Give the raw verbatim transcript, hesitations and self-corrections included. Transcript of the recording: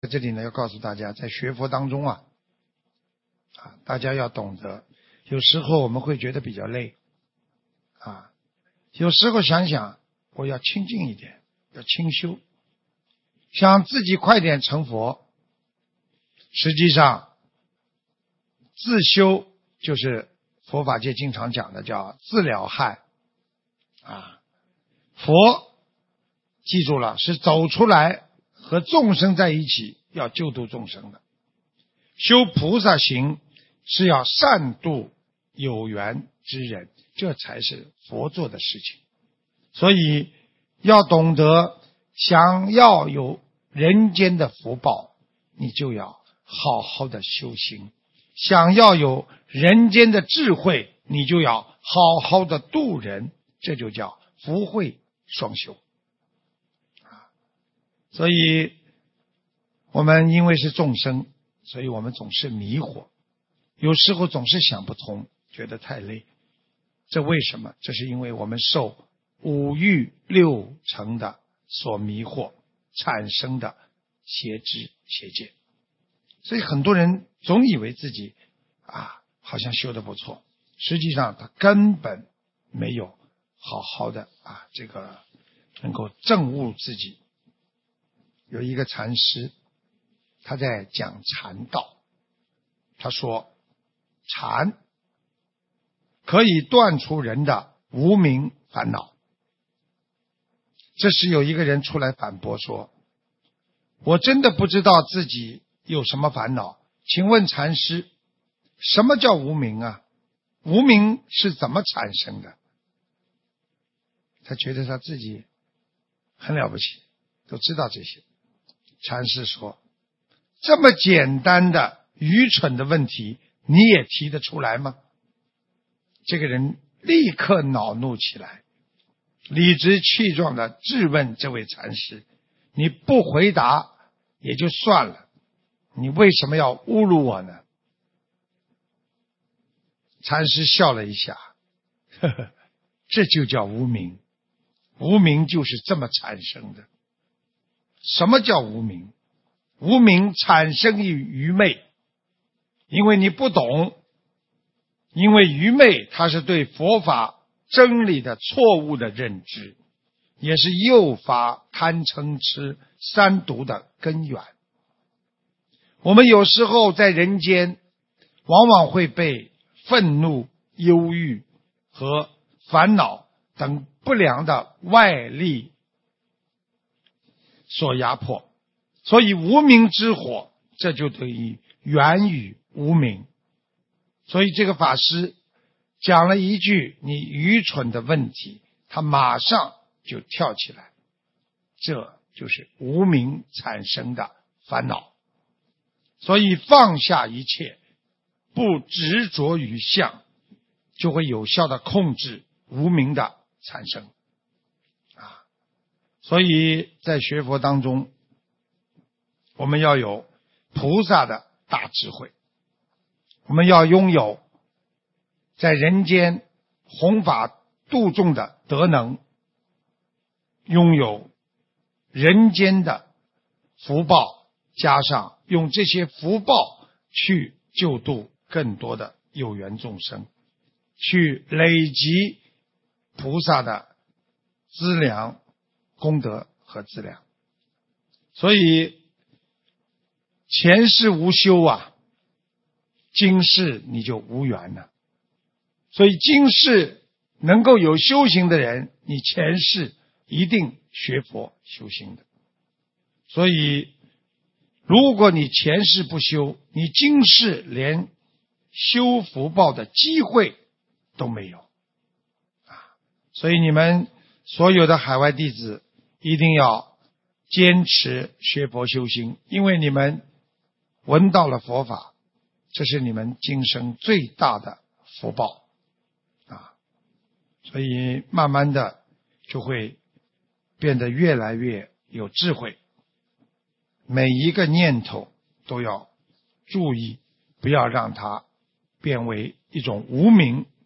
这里呢要告诉大家，在学佛当中啊，啊，大家要懂得，有时候我们会觉得比较累，啊，有时候想想我要清静一点，要清修，想自己快点成佛，实际上自修就是佛法界经常讲的叫自了害啊。佛记住了，是走出来和众生在一起，要救度众生的。修菩萨行是要善度有缘之人，这才是佛做的事情。所以要懂得，想要有人间的福报，你就要好好的修行；想要有人间的智慧，你就要好好的度人，这就叫福慧双修。所以我们因为是众生，所以我们总是迷惑，有时候总是想不通，觉得太累。这为什么？这是因为我们受五欲六尘的所迷惑产生的邪知邪见。所以很多人总以为自己啊好像修得不错，实际上他根本没有好好的啊这个能够证悟自己。有一个禅师，他在讲禅道，他说禅可以断除人的无明烦恼。这时有一个人出来反驳说，我真的不知道自己有什么烦恼，请问禅师，什么叫无明啊？无明是怎么产生的？他觉得他自己很了不起，都知道这些。禅师说，这么简单的愚蠢的问题你也提得出来吗？这个人立刻恼怒起来，理直气壮地质问这位禅师，你不回答也就算了，你为什么要侮辱我呢？禅师笑了一下，呵呵，这就叫无明，无明就是这么产生的。什么叫无明？无明产生于愚昧，因为你不懂，因为愚昧它是对佛法真理的错误的认知，也是诱发贪嗔痴三毒的根源。我们有时候在人间往往会被愤怒、忧郁和烦恼等不良的外力所压迫，所以无明之火，这就等于源于无明。所以这个法师讲了一句你愚蠢的问题，他马上就跳起来，这就是无明产生的烦恼。所以放下一切，不执着于相，就会有效的控制无明的产生。所以在学佛当中，我们要有菩萨的大智慧，我们要拥有在人间弘法度众的德能，拥有人间的福报，加上用这些福报去救度更多的有缘众生，去累积菩萨的资粮功德和资粮。所以前世无修啊，今世你就无缘了。所以今世能够有修行的人，你前世一定学佛修行的。所以如果你前世不修，你今世连修福报的机会都没有啊！所以你们所有的海外弟子一定要坚持学佛修心，因为你们闻到了佛法，这是你们今生最大的福报啊！所以慢慢的就会变得越来越有智慧，每一个念头都要注意，不要让它变为一种无明